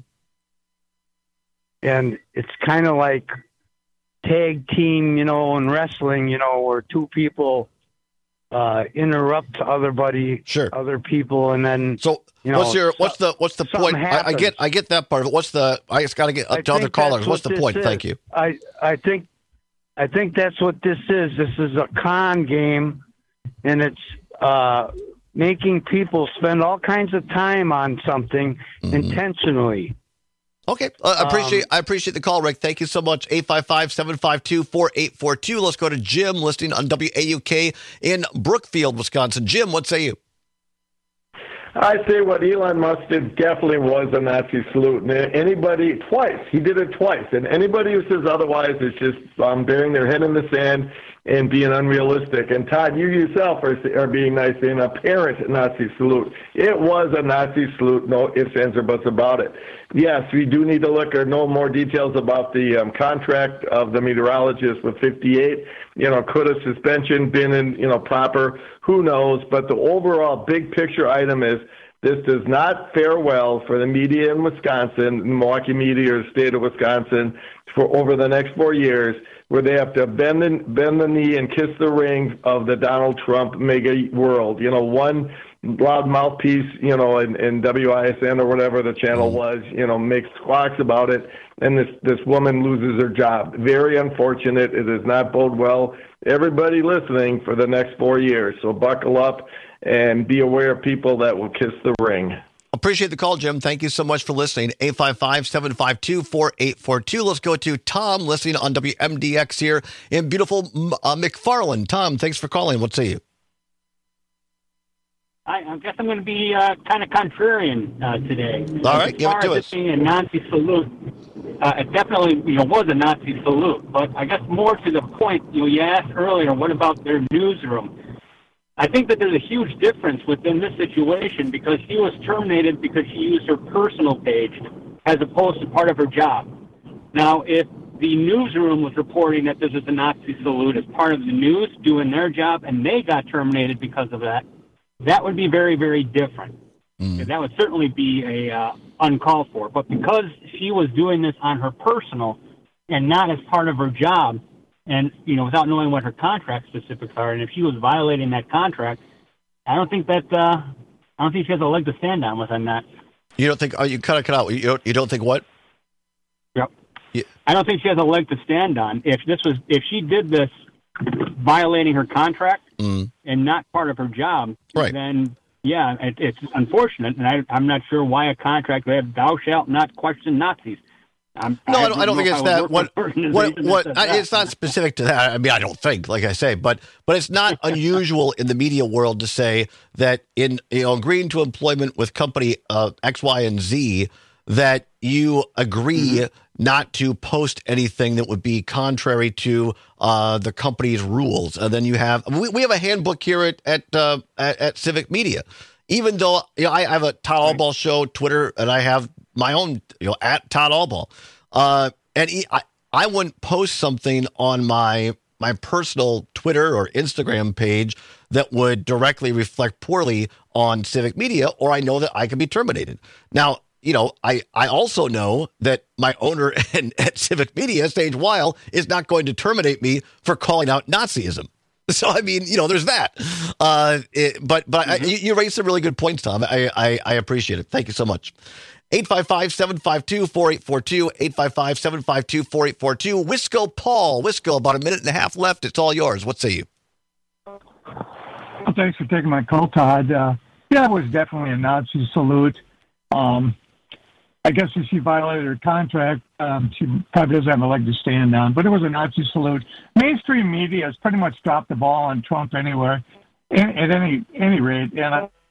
And it's kind of like tag team, in wrestling, where two people interrupt other people, and then what's the point? I get that part of it. I just got to get up to other callers. What's the point? Thank you. I think that's what this is. This is a con game, and it's making people spend all kinds of time on something intentionally. Okay. I appreciate the call, Rick. Thank you so much. 855-752-4842. Let's go to Jim, listening on WAUK in Brookfield, Wisconsin. Jim, what say you? I say what Elon Musk did definitely was a Nazi salute. And twice. He did it twice. And anybody who says otherwise is just burying their head in the sand and being unrealistic. And Todd, you yourself are being nice in a apparent Nazi salute. It was a Nazi salute, no ifs, ands, or buts about it. Yes, we do need to look or know more details about the contract of the meteorologist with 58. Could a suspension been proper? Who knows? But the overall big picture item is This does not fare well for the media in Wisconsin, Milwaukee media or the state of Wisconsin, for over the next 4 years, where they have to bend the knee and kiss the ring of the Donald Trump mega world. You know, one loud mouthpiece, you know, in WISN or whatever the channel was, you know, makes squawks about it, and this woman loses her job. Very unfortunate. It does not bode well. Everybody listening for the next 4 years. So buckle up and be aware of people that will kiss the ring. Appreciate the call, Jim. Thank you so much for listening. 855-752-4842. Let's go to Tom listening on WMDX here in beautiful McFarland. Tom, thanks for calling. What say you? I guess I'm going to be kind of contrarian today. All right, give it to us. Being a Nazi salute, it definitely was a Nazi salute. But I guess more to the point, you asked earlier, what about their newsroom? I think that there's a huge difference within this situation because she was terminated because she used her personal page as opposed to part of her job. Now, if the newsroom was reporting that this is a Nazi salute as part of the news doing their job and they got terminated because of that, that would be very, very different. That would certainly be a uncalled for. But because she was doing this on her personal and not as part of her job, and without knowing what her contract specifics are, and if she was violating that contract, I don't think she has a leg to stand on within that. You don't think? Oh, you cut out. You don't think what? Yep. Yeah. I don't think she has a leg to stand on. If she did this violating her contract and not part of her job, right, then yeah, it's unfortunate, and I'm not sure why a contract would have "Thou shalt not question Nazis." I don't think it's that. It's not specific to that. I mean, I don't think, like I say, but it's not unusual in the media world to say that in agreeing to employment with company X, Y, and Z, that you agree not to post anything that would be contrary to the company's rules. And then you have we have a handbook here at Civic Media. Even though I have a Todd Allball show Twitter, and I have my own at Todd Allball, and I wouldn't post something on my personal Twitter or Instagram page that would directly reflect poorly on Civic Media, or I know that I can be terminated. Now, I also know that my owner at Civic Media, Sage Weil, is not going to terminate me for calling out Nazism. So, I mean, there's that. You raised some really good points, Tom. I appreciate it. Thank you so much. 855-752-4842, 855-752-4842. Wisco Paul. Wisco, about a minute and a half left. It's all yours. What say you? Well, thanks for taking my call, Todd. Yeah, it was definitely a Nazi salute. I guess if she violated her contract, she probably doesn't have a leg to stand on, but it was a Nazi salute. Mainstream media has pretty much dropped the ball on Trump anywhere, at any rate. And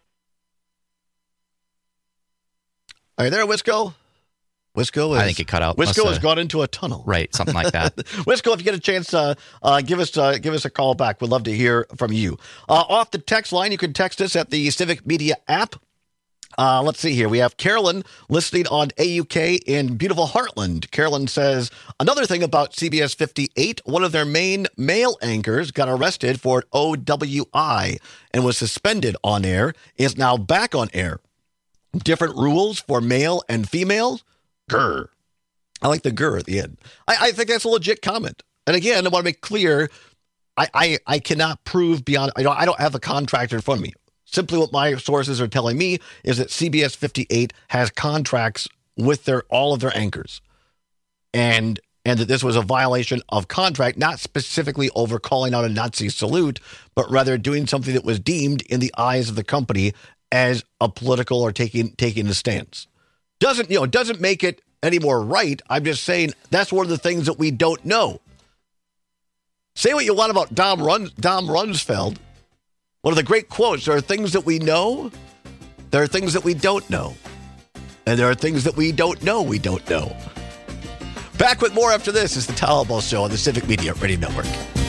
are you there, Wisco? Wisco, I think it cut out. Wisco has gone into a tunnel. Right, something like that. Wisco, if you get a chance, give us a call back. We'd love to hear from you. Off the text line, you can text us at the Civic Media app. Let's see here. We have Carolyn listening on AUK in beautiful Heartland. Carolyn says, another thing about CBS 58, one of their main male anchors got arrested for an OWI and was suspended on air, is now back on air. Different rules for male and females? Grr. I like the grr at the end. I think that's a legit comment. And again, I want to make clear, I cannot prove beyond, I don't have the contract in front of me. Simply what my sources are telling me is that CBS 58 has contracts with all of their anchors. And that this was a violation of contract, not specifically over calling out a Nazi salute, but rather doing something that was deemed in the eyes of the company as a political or taking a stance. Doesn't make it any more right. I'm just saying that's one of the things that we don't know. Say what you want about Dom Rumsfeld. One of the great quotes, there are things that we know, there are things that we don't know, and there are things that we don't know we don't know. Back with more after this is the Todd Allball Show on the Civic Media Radio Network.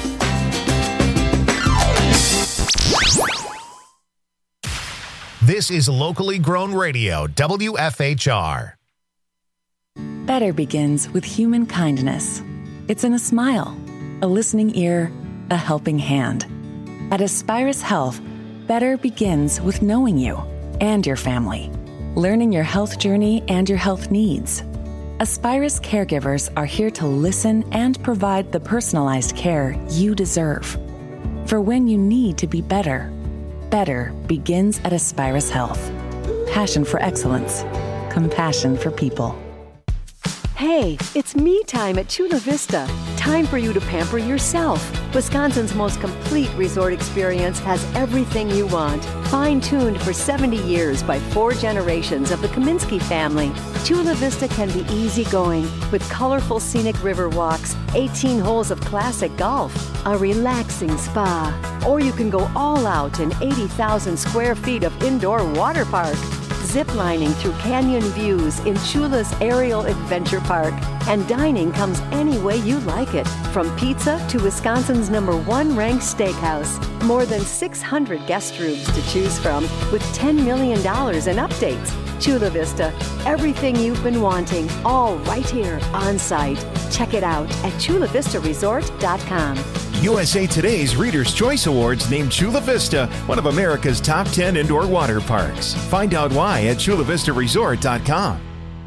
This is locally grown radio, WFHR. Better begins with human kindness. It's in a smile, a listening ear, a helping hand. At Aspirus Health, better begins with knowing you. and your family, learning your health journey and your health needs. Aspirus caregivers are here to listen and provide the personalized care you deserve. For when you need to be better, better begins at Aspirus Health. Passion for excellence. Compassion for people. Hey, it's me time at Chula Vista. Time for you to pamper yourself. Wisconsin's most complete resort experience has everything you want. Fine-tuned for 70 years by 4 generations of the Kaminsky family, Chula Vista can be easygoing with colorful scenic river walks, 18 holes of classic golf, a relaxing spa, or you can go all out in 80,000 square feet of indoor water park. Ziplining through canyon views in Chula's Aerial Adventure Park. And dining comes any way you like it, from pizza to Wisconsin's #1 ranked steakhouse. More than 600 guest rooms to choose from, with $10 million in updates. Chula Vista, everything you've been wanting, all right here on site. Check it out at chulavistaresort.com. USA Today's Reader's Choice Awards named Chula Vista one of America's top 10 indoor water parks. Find out why at chulavistaresort.com.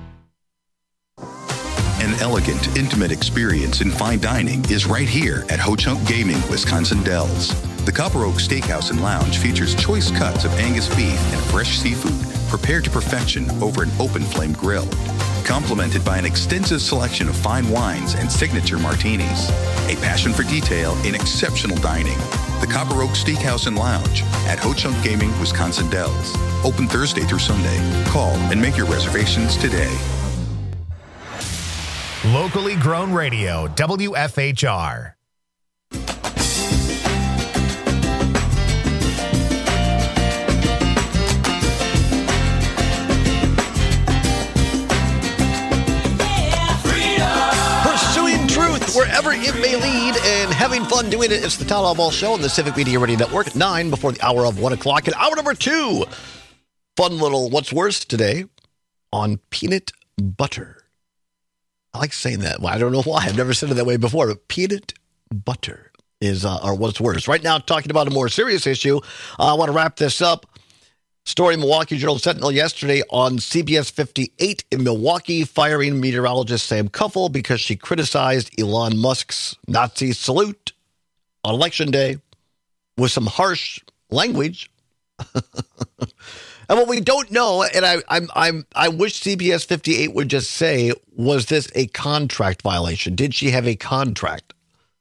An elegant, intimate experience in fine dining is right here at Ho Chunk Gaming, Wisconsin Dells. The Copper Oak Steakhouse and Lounge features choice cuts of Angus beef and fresh seafood prepared to perfection over an open flame grill, complemented by an extensive selection of fine wines and signature martinis. A passion for detail in exceptional dining. The Copper Oak Steakhouse and Lounge at Ho Chunk Gaming, Wisconsin Dells. Open Thursday through Sunday. Call and make your reservations today. Locally grown radio, WFHR. Wherever it may lead, and having fun doing it. It's the Town Hall Ball Show on the Civic Media Radio Network at 9 before the hour of 1 o'clock. And hour number 2, fun little what's worse today on peanut butter. I like saying that. Well, I don't know why. I've never said it that way before, but peanut butter is our what's worse. Right now, talking about a more serious issue. I want to wrap this up. Story in Milwaukee Journal Sentinel yesterday on CBS 58 in Milwaukee, firing meteorologist Sam Kuffel because she criticized Elon Musk's Nazi salute on Election Day with some harsh language. And what we don't know, and I wish CBS 58 would just say, was this a contract violation? Did she have a contract?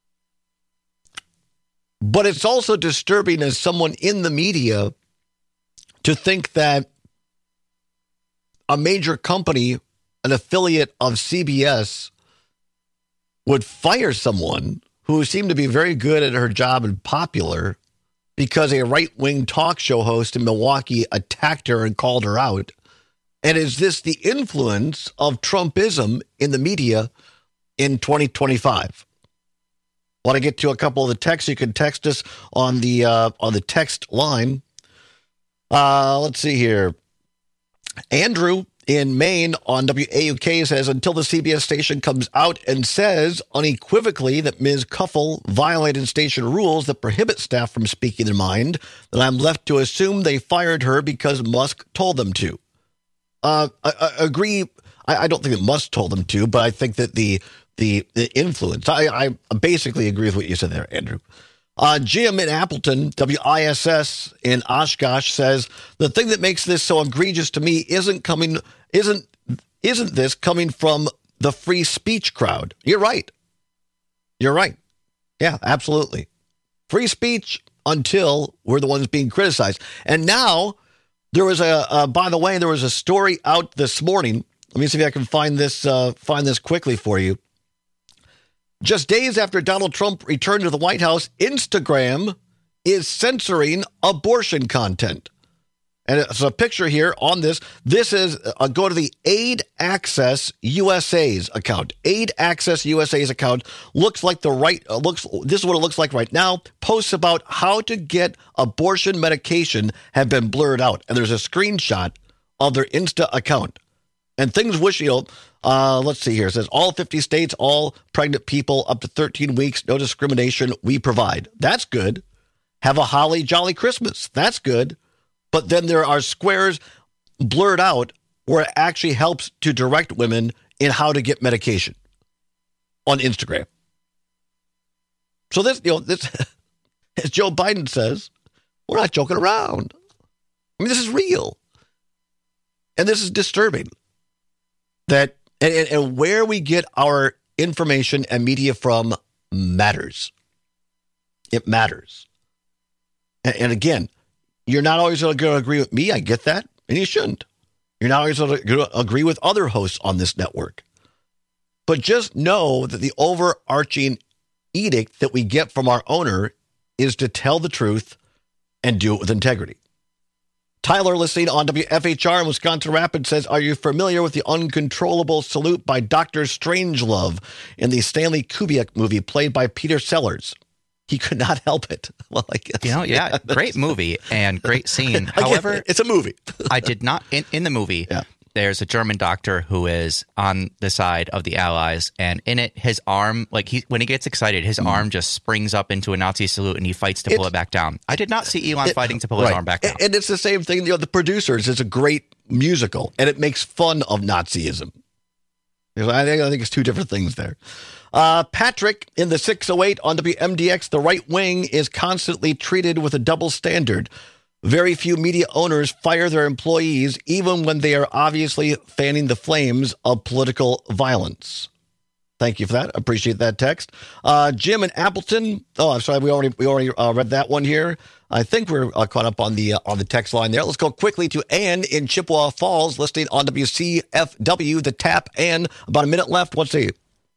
But it's also disturbing as someone in the media to think that a major company, an affiliate of CBS, would fire someone who seemed to be very good at her job and popular because a right-wing talk show host in Milwaukee attacked her and called her out. And is this the influence of Trumpism in the media in 2025? Want to get to a couple of the texts? You can text us on the text line. Let's see here. Andrew in Maine on WAUK says, until the CBS station comes out and says unequivocally that Ms. Kuffel violated station rules that prohibit staff from speaking their mind, then I'm left to assume they fired her because Musk told them to. I agree. I don't think that Musk told them to, but I think that the influence, I basically agree with what you said there, Andrew. Jim in Appleton, WISS in Oshkosh says, the thing that makes this so egregious to me isn't this coming from the free speech crowd. You're right. Yeah, absolutely. Free speech until we're the ones being criticized. And now there was by the way, there was a story out this morning. Let me see if I can find this quickly for you. Just days after Donald Trump returned to the White House, Instagram is censoring abortion content. And it's a picture here on this. This is, go to the Aid Access USA's account. Aid Access USA's account looks like this is what it looks like right now. Posts about how to get abortion medication have been blurred out. And there's a screenshot of their Insta account. And things let's see here. It says all 50 states, all pregnant people up to 13 weeks, no discrimination, we provide. That's good. Have a holly jolly Christmas. That's good. but then there are squares blurred out where it actually helps to direct women in how to get medication on Instagram. So this, as Joe Biden says, we're not joking around. I mean, this is real. And this is disturbing. That and where we get our information and media from matters. It matters. And again, you're not always going to agree with me. I get that. And you shouldn't. You're not always going to agree with other hosts on this network. But just know that the overarching edict that we get from our owner is to tell the truth and do it with integrity. Tyler, listening on WFHR in Wisconsin Rapids, says, are you familiar with the uncontrollable salute by Dr. Strangelove in the Stanley Kubrick movie played by Peter Sellers? He could not help it. Well, I guess. Great movie and great scene. Again, However, it's a movie. I did not, in the movie, there's a German doctor who is on the side of the Allies, and in it, his arm, when he gets excited, his arm just springs up into a Nazi salute, and he fights to pull it back down. I did not see Elon fighting to pull his arm back down. And it's the same thing. The Producers is a great musical, and it makes fun of Nazism. I think it's two different things there. Patrick in the 608 on WMDX, the right wing is constantly treated with a double standard. Very few media owners fire their employees, even when they are obviously fanning the flames of political violence. Thank you for that. Appreciate that text. Jim in Appleton. Oh, I'm sorry. We already read that one here. I think we're caught up on the text line there. Let's go quickly to Ann in Chippewa Falls, listening on WCFW, the Tap. Ann, about a minute left. What's the...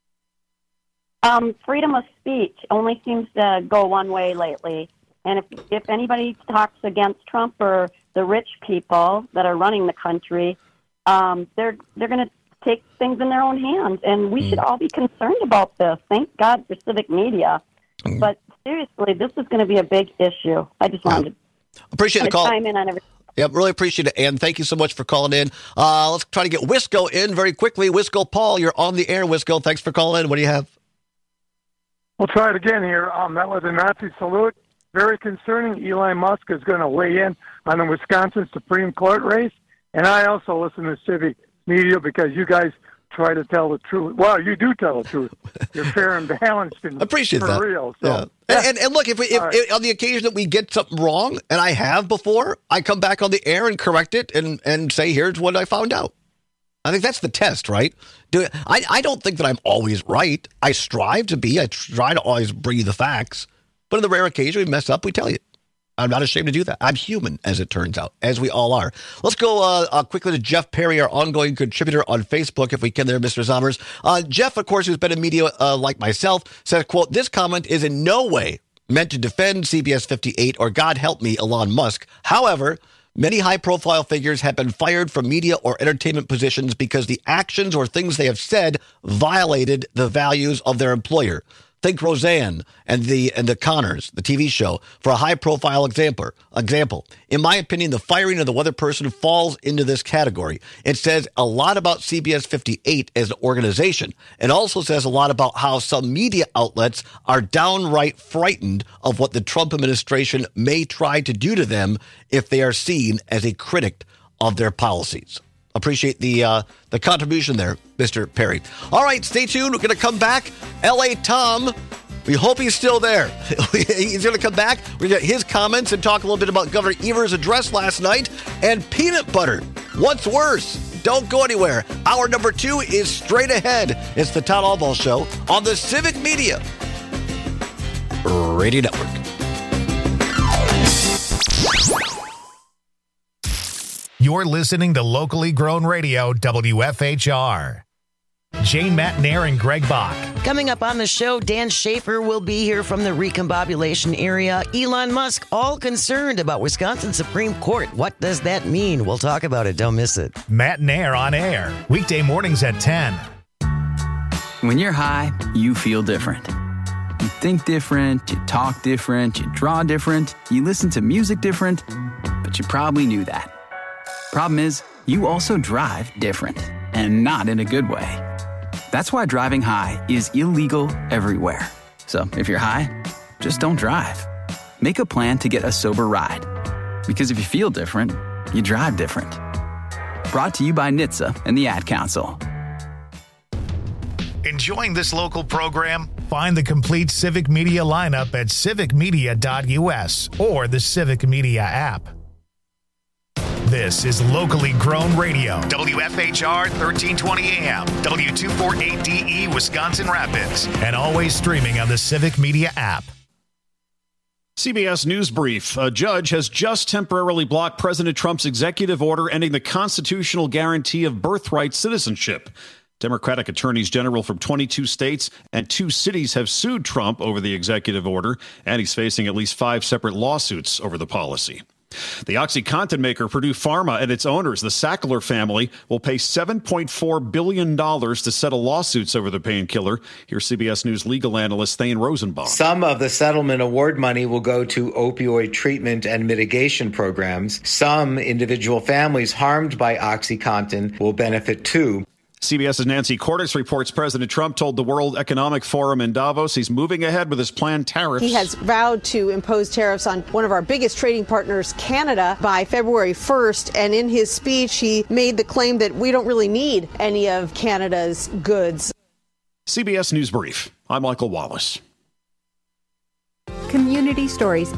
Freedom of speech only seems to go one way lately. And if anybody talks against Trump or the rich people that are running the country, they're going to take things in their own hands. And we should all be concerned about this. Thank God for civic media. But seriously, this is going to be a big issue. I just wanted to appreciate the call. Chime in on everything. Yeah, really appreciate it, Ann. Thank you so much for calling in. Let's try to get Wisco in very quickly. Wisco Paul, you're on the air, Wisco. Thanks for calling in. What do you have? We'll try it again here. That was a Nazi salute. Very concerning. Elon Musk is going to weigh in on the Wisconsin Supreme Court race. And I also listen to civic media because you guys try to tell the truth. Well, you do tell the truth. You're fair and balanced and appreciate for that. Real. So, yeah. And look, if on the occasion that we get something wrong, and I have before, I come back on the air and correct it and say, here's what I found out. I think that's the test, right? I don't think that I'm always right. I strive to be. I try to always bring you the facts. But on the rare occasion we mess up, we tell you. I'm not ashamed to do that. I'm human, as it turns out, as we all are. Let's go quickly to Jeff Perry, our ongoing contributor on Facebook, if we can there, Mr. Zommers. Jeff, of course, who's been in media like myself, says, quote, this comment is in no way meant to defend CBS 58 or, God help me, Elon Musk. However, many high-profile figures have been fired from media or entertainment positions because the actions or things they have said violated the values of their employer. Think Roseanne and the Connors, the TV show, for a high-profile example. In my opinion, the firing of the weather person falls into this category. It says a lot about CBS 58 as an organization. It also says a lot about how some media outlets are downright frightened of what the Trump administration may try to do to them if they are seen as a critic of their policies. Appreciate the contribution there, Mr. Perry. All right, stay tuned. We're going to come back. L.A. Tom, we hope he's still there. He's going to come back. We're going to get his comments and talk a little bit about Governor Evers' address last night and peanut butter. What's worse? Don't go anywhere. Hour number 2 is straight ahead. It's the Todd Albaugh Show on the Civic Media Radio Network. You're listening to locally grown radio, WFHR. Jane Matnair and Greg Bach. Coming up on the show, Dan Schaefer will be here from the recombobulation area. Elon Musk, all concerned about Wisconsin Supreme Court. What does that mean? We'll talk about it. Don't miss it. Matnair on air, weekday mornings at 10. When you're high, you feel different. You think different, you talk different, you draw different, you listen to music different, but you probably knew that. Problem is, you also drive different, and not in a good way. That's why driving high is illegal everywhere. So if you're high, just don't drive. Make a plan to get a sober ride. Because if you feel different, you drive different. Brought to you by NHTSA and the Ad Council. Enjoying this local program? Find the complete Civic Media lineup at civicmedia.us or the Civic Media app. This is locally grown radio. WFHR 1320 AM, W248DE, Wisconsin Rapids, and always streaming on the Civic Media app. CBS News Brief. A judge has just temporarily blocked President Trump's executive order ending the constitutional guarantee of birthright citizenship. Democratic attorneys general from 22 states and 2 cities have sued Trump over the executive order, and he's facing at least 5 separate lawsuits over the policy. The OxyContin maker Purdue Pharma and its owners, the Sackler family, will pay $7.4 billion to settle lawsuits over the painkiller. Here's CBS News legal analyst Thane Rosenbaum. Some of the settlement award money will go to opioid treatment and mitigation programs. Some individual families harmed by OxyContin will benefit too. CBS's Nancy Cordes reports President Trump told the World Economic Forum in Davos he's moving ahead with his planned tariffs. He has vowed to impose tariffs on one of our biggest trading partners, Canada, by February 1st. And in his speech, he made the claim that we don't really need any of Canada's goods. CBS News Brief. I'm Michael Wallace. Community Stories